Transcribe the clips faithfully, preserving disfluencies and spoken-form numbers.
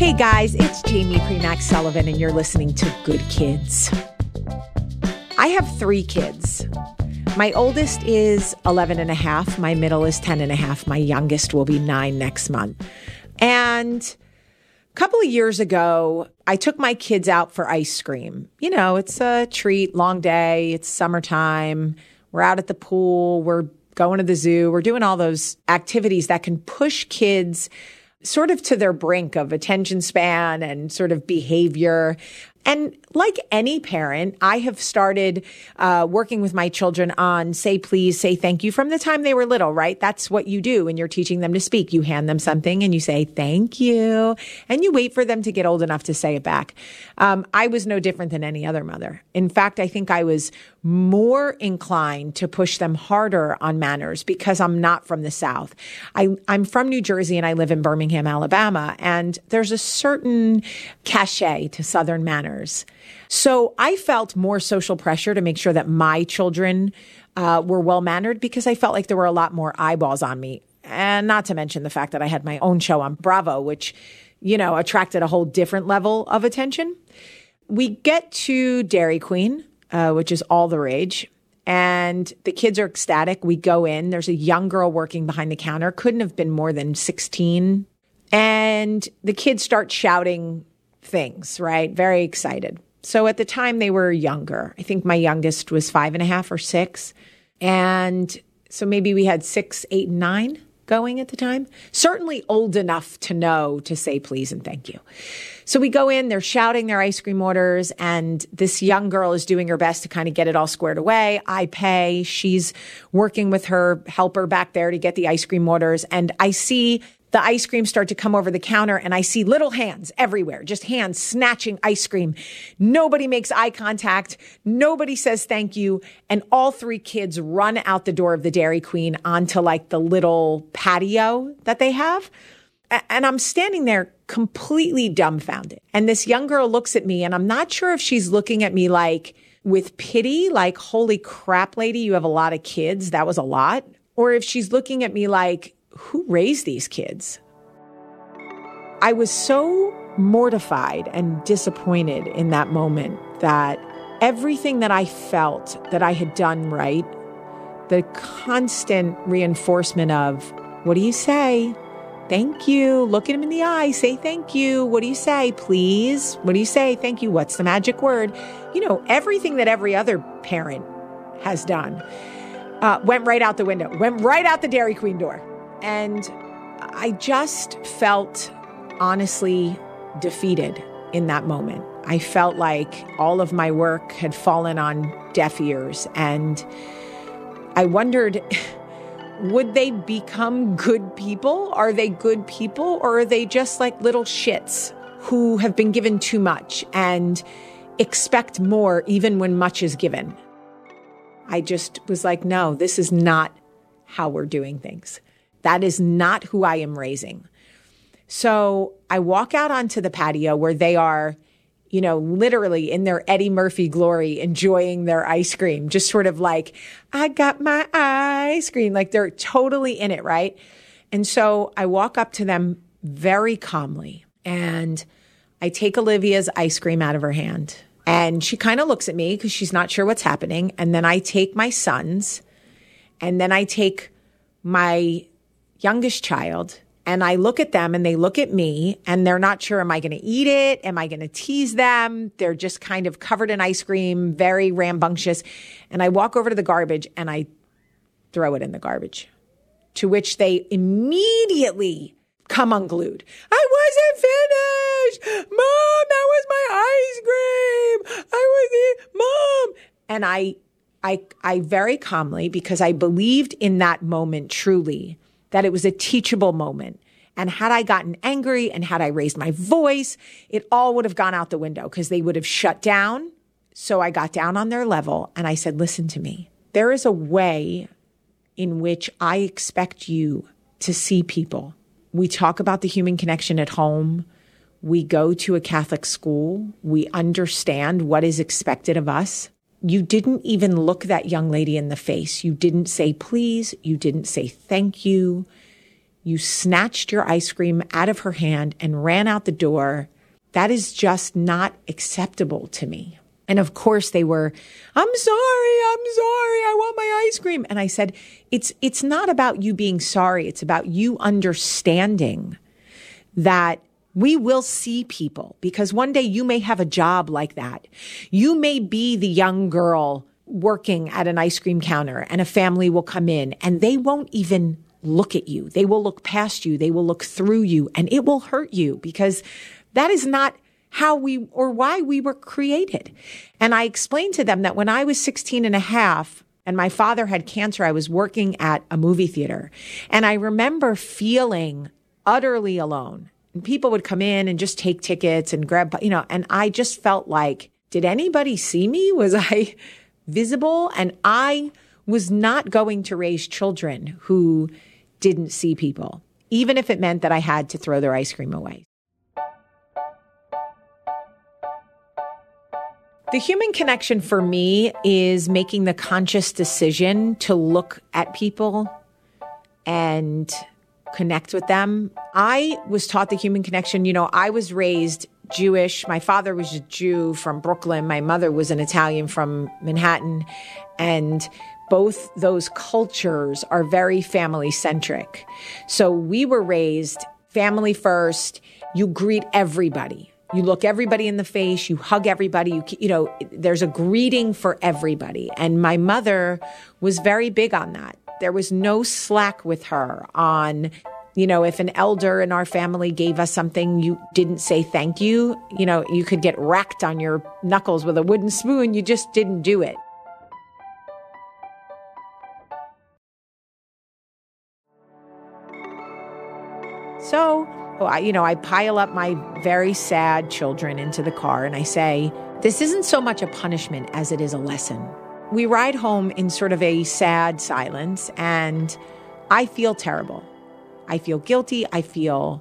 Hey guys, it's Jamie Premack Sullivan, and you're listening to Good Kids. I have three kids. My oldest is eleven and a half. My middle is ten and a half. My youngest will be nine next month. And a couple of years ago, I took my kids out for ice cream. You know, it's a treat, long day. It's summertime. We're out at the pool. We're going to the zoo. We're doing all those activities that can push kids sort of to their brink of attention span and sort of behavior. And like any parent, I have started uh, working with my children on say please, say thank you from the time they were little, right? That's what you do when you're teaching them to speak. You hand them something and you say thank you, and you wait for them to get old enough to say it back. Um, I was no different than any other mother. In fact, I think I was more inclined to push them harder on manners because I'm not from the South. I, I'm from New Jersey and I live in Birmingham, Alabama, and there's a certain cachet to Southern manners. So I felt more social pressure to make sure that my children uh, were well-mannered because I felt like there were a lot more eyeballs on me. And not to mention the fact that I had my own show on Bravo, which, you know, attracted a whole different level of attention. We get to Dairy Queen, uh, which is all the rage. And the kids are ecstatic. We go in. There's a young girl working behind the counter. Couldn't have been more than sixteen. And the kids start shouting things, right? Very excited. So at the time they were younger. I think my youngest was five and a half or six. And so maybe we had six, eight, and nine going at the time. Certainly old enough to know to say please and thank you. So we go in, they're shouting their ice cream orders, and this young girl is doing her best to kind of get it all squared away. I pay. She's working with her helper back there to get the ice cream orders. And I see the ice cream start to come over the counter, and I see little hands everywhere, just hands snatching ice cream. Nobody makes eye contact. Nobody says thank you. And all three kids run out the door of the Dairy Queen onto like the little patio that they have. And I'm standing there completely dumbfounded. And this young girl looks at me, and I'm not sure if she's looking at me like with pity, like, holy crap, lady, you have a lot of kids. That was a lot. Or if she's looking at me like, who raised these kids? I was so mortified and disappointed in that moment that everything that I felt that I had done right, the constant reinforcement of, what do you say? Thank you. Look at him in the eye. Say thank you. What do you say? Please. What do you say? Thank you. What's the magic word? You know, everything that every other parent has done uh, went right out the window, went right out the Dairy Queen door. And I just felt honestly defeated in that moment. I felt like all of my work had fallen on deaf ears. And I wondered, would they become good people? Are they good people? Or are they just like little shits who have been given too much and expect more even when much is given? I just was like, no, this is not how we're doing things. That is not who I am raising. So I walk out onto the patio where they are, you know, literally in their Eddie Murphy glory, enjoying their ice cream, just sort of like, I got my ice cream. Like they're totally in it, right? And so I walk up to them very calmly and I take Olivia's ice cream out of her hand. And she kind of looks at me because she's not sure what's happening. And then I take my son's, and then I take my youngest child, and I look at them and they look at me, and they're not sure, am I going to eat it? Am I going to tease them? They're just kind of covered in ice cream, very rambunctious. And I walk over to the garbage and I throw it in the garbage, to which they immediately come unglued. I wasn't finished. Mom, that was my ice cream. I was eating, Mom. And I, I, I very calmly, because I believed in that moment truly that it was a teachable moment. And had I gotten angry and had I raised my voice, it all would have gone out the window because they would have shut down. So I got down on their level and I said, listen to me. There is a way in which I expect you to see people. We talk about the human connection at home. We go to a Catholic school. We understand what is expected of us. You didn't even look that young lady in the face. You didn't say please. You didn't say thank you. you snatched your ice cream out of her hand and ran out the door. That is just not acceptable to me. And of course they were, I'm sorry, I'm sorry, I want my ice cream. And I said, it's, it's not about you being sorry. It's about you understanding that we will see people, because one day you may have a job like that. You may be the young girl working at an ice cream counter, and a family will come in and they won't even look at you. They will look past you. They will look through you, and it will hurt you, because that is not how we or why we were created. And I explained to them that when I was sixteen and a half and my father had cancer, I was working at a movie theater. And I remember feeling utterly alone. And people would come in and just take tickets and grab, you know, and I just felt like, did anybody see me? Was I visible? And I was not going to raise children who didn't see people, even if it meant that I had to throw their ice cream away. The human connection for me is making the conscious decision to look at people and connect with them. I was taught the human connection. You know, I was raised Jewish. My father was a Jew from Brooklyn. My mother was an Italian from Manhattan. And both those cultures are very family centric. So we were raised family first. You greet everybody. You look everybody in the face, you hug everybody, you, you know, there's a greeting for everybody. And my mother was very big on that. There was no slack with her on, you know, if an elder in our family gave us something, you didn't say thank you. You know, you could get racked on your knuckles with a wooden spoon. You just didn't do it. So, you know, I pile up my very sad children into the car and I say, this isn't so much a punishment as it is a lesson. We ride home in sort of a sad silence, and I feel terrible. I feel guilty. I feel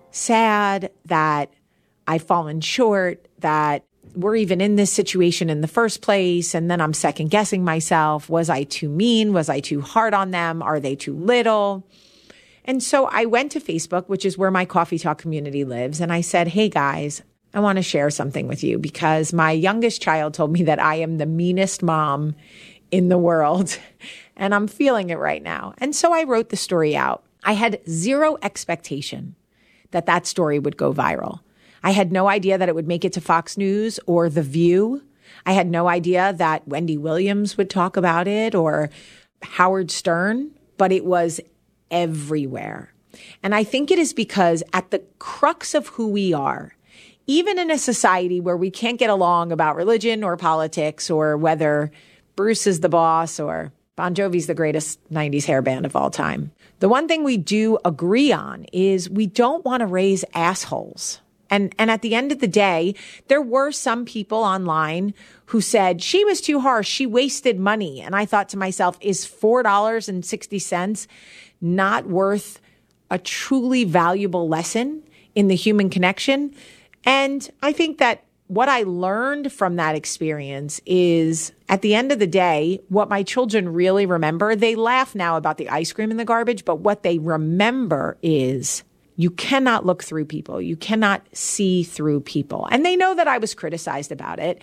sad that I've fallen short, that we're even in this situation in the first place. And then I'm second guessing myself. Was I too mean? Was I too hard on them? Are they too little? And so I went to Facebook, which is where my Coffee Talk community lives. And I said, hey guys, I want to share something with you, because my youngest child told me that I am the meanest mom in the world. And I'm feeling it right now. And so I wrote the story out. I had zero expectation that that story would go viral. I had no idea that it would make it to Fox News or The View. I had no idea that Wendy Williams would talk about it or Howard Stern, but it was everywhere. And I think it is because at the crux of who we are, even in a society where we can't get along about religion or politics or whether Bruce is the boss or Bon Jovi's the greatest nineties hair band of all time, the one thing we do agree on is we don't want to raise assholes. And, and at the end of the day, there were some people online who said she was too harsh. She wasted money. And I thought to myself, is four dollars and sixty cents not worth a truly valuable lesson in the human connection? And I think that what I learned from that experience is, at the end of the day, what my children really remember, they laugh now about the ice cream in the garbage, but what they remember is you cannot look through people. You cannot see through people. And they know that I was criticized about it.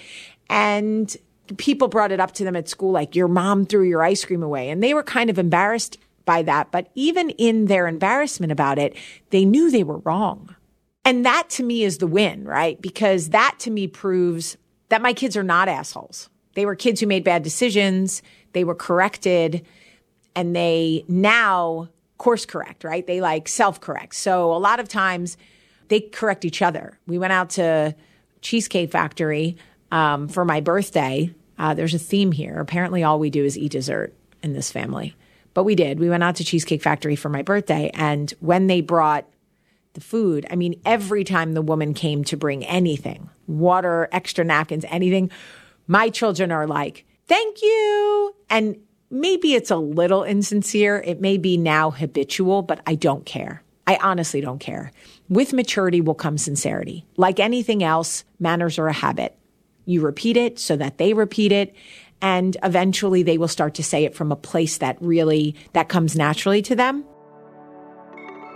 And people brought it up to them at school, like, your mom threw your ice cream away. And they were kind of embarrassed by that. But even in their embarrassment about it, they knew they were wrong. And that to me is the win, right? Because that to me proves that my kids are not assholes. They were kids who made bad decisions. They were corrected, and they now course correct, right? They like self-correct. So a lot of times they correct each other. We went out to Cheesecake Factory um, for my birthday. Uh, there's a theme here. Apparently all we do is eat dessert in this family. But we did. We went out to Cheesecake Factory for my birthday. And when they brought the food, I mean, every time the woman came to bring anything, water, extra napkins, anything, my children are like, thank you. And maybe it's a little insincere. It may be now habitual, but I don't care. I honestly don't care. With maturity will come sincerity. Like anything else, manners are a habit. You repeat it so that they repeat it. And eventually they will start to say it from a place that really, that comes naturally to them.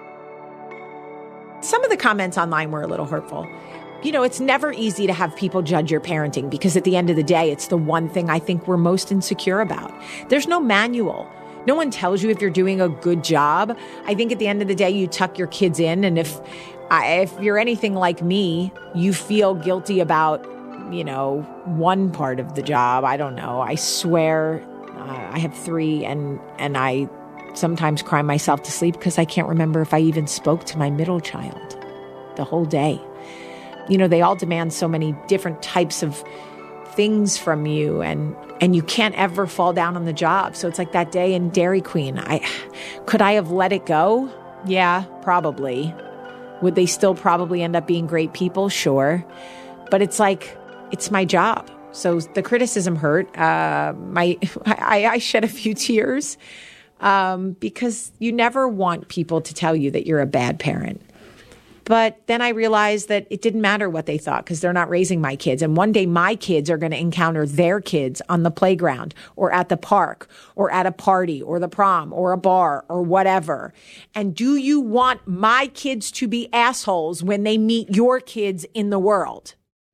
some of the comments online were a little hurtful. You know, it's never easy to have people judge your parenting because at the end of the day, it's the one thing I think we're most insecure about. There's no manual. No one tells you if you're doing a good job. I think at the end of the day, you tuck your kids in. And if, if you're anything like me, you feel guilty about, you know, one part of the job. I don't know. I swear uh, I have three and, and I sometimes cry myself to sleep because I can't remember if I even spoke to my middle child the whole day. You know, they all demand so many different types of things from you, and and you can't ever fall down on the job. So it's like that day in Dairy Queen. I could I have let it go? Yeah, probably. Would they still probably end up being great people? Sure. But it's like, it's my job. So the criticism hurt. Uh, my I, I shed a few tears um, because you never want people to tell you that you're a bad parent. But then I realized that it didn't matter what they thought because they're not raising my kids. And one day my kids are going to encounter their kids on the playground or at the park or at a party or the prom or a bar or whatever. And do you want my kids to be assholes when they meet your kids in the world?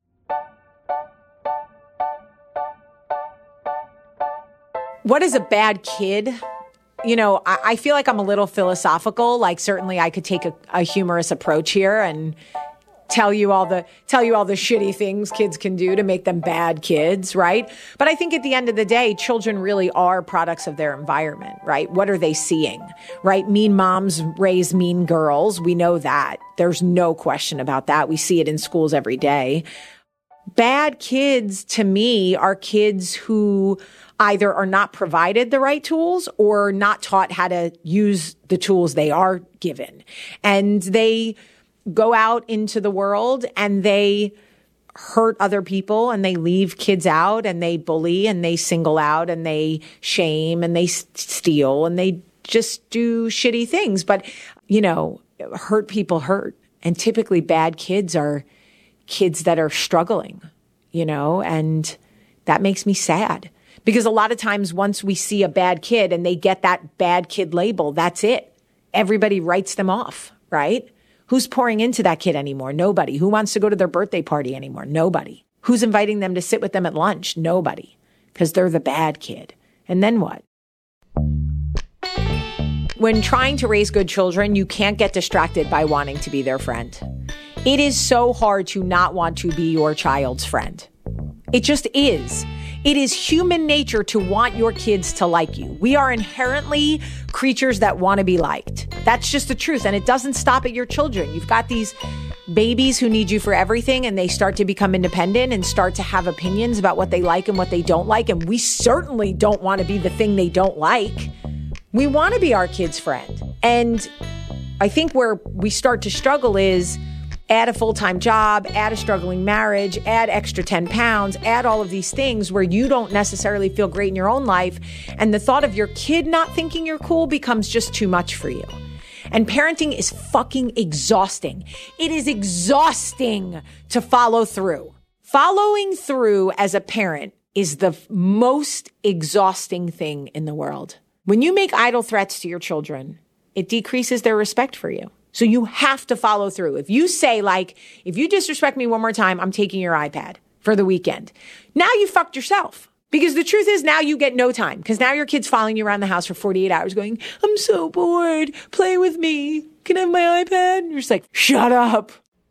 What is a bad kid? You know, I, I feel like I'm a little philosophical. Like certainly I could take a, a humorous approach here and tell you all the tell you all the shitty things kids can do to make them bad kids, right? But I think at the end of the day, children really are products of their environment, right? What are they seeing, right? Mean moms raise mean girls. We know that. There's no question about that. We see it in schools every day. Bad kids, to me, are kids who either are not provided the right tools or not taught how to use the tools they are given. And they go out into the world and they hurt other people and they leave kids out and they bully and they single out and they shame and they steal and they just do shitty things. But, you know, hurt people hurt. And typically bad kids are kids that are struggling, you know, and that makes me sad. Because a lot of times once we see a bad kid and they get that bad kid label, that's it. Everybody writes them off, right? Who's pouring into that kid anymore? Nobody. Who wants to go to their birthday party anymore? Nobody. Who's inviting them to sit with them at lunch? Nobody. Because they're the bad kid. And then what? When trying to raise good children, you can't get distracted by wanting to be their friend. It is so hard to not want to be your child's friend. It just is. It is human nature to want your kids to like you. We are inherently creatures that want to be liked. That's just the truth. And it doesn't stop at your children. You've got these babies who need you for everything and they start to become independent and start to have opinions about what they like and what they don't like. And we certainly don't want to be the thing they don't like. We want to be our kids' friend. And I think where we start to struggle is add a full-time job, add a struggling marriage, add extra ten pounds, add all of these things where you don't necessarily feel great in your own life. And the thought of your kid not thinking you're cool becomes just too much for you. And parenting is fucking exhausting. It is exhausting to follow through. Following through as a parent is the most exhausting thing in the world. When you make idle threats to your children, it decreases their respect for you. So you have to follow through. If you say, like, if you disrespect me one more time, I'm taking your iPad for the weekend. Now you fucked yourself. Because the truth is now you get no time. Because now your kid's following you around the house for forty-eight hours going, I'm so bored. Play with me. Can I have my iPad? And you're just like, shut up.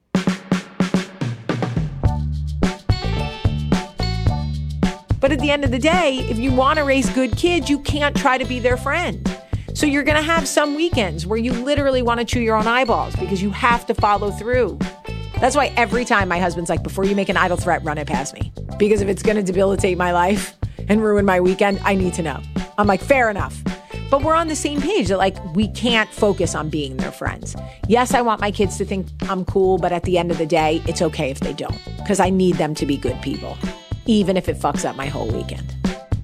But at the end of the day, if you want to raise good kids, you can't try to be their friend. So you're going to have some weekends where you literally want to chew your own eyeballs because you have to follow through. That's why every time my husband's like, before you make an idle threat, run it past me. Because if it's going to debilitate my life and ruin my weekend, I need to know. I'm like, fair enough. But we're on the same page that like, we can't focus on being their friends. Yes, I want my kids to think I'm cool, but at the end of the day, it's okay if they don't. Because I need them to be good people, even if it fucks up my whole weekend.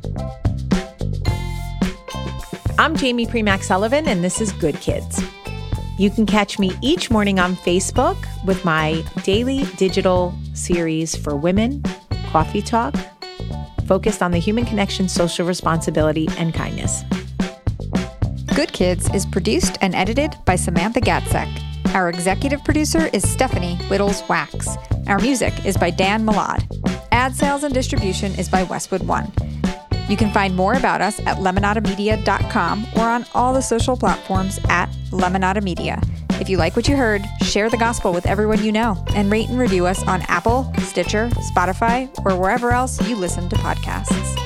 I'm Jamie Premack Sullivan, and this is Good Kids. You can catch me each morning on Facebook with my daily digital series for women, Coffee Talk, focused on the human connection, social responsibility, and kindness. Good Kids is produced and edited by Samantha Gatzek. Our executive producer is Stephanie Whittles-Wax. Our music is by Dan Malad. Ad sales and distribution is by Westwood One. You can find more about us at lemonada media dot com or on all the social platforms at Lemonada Media. If you like what you heard, share the gospel with everyone you know and rate and review us on Apple, Stitcher, Spotify, or wherever else you listen to podcasts.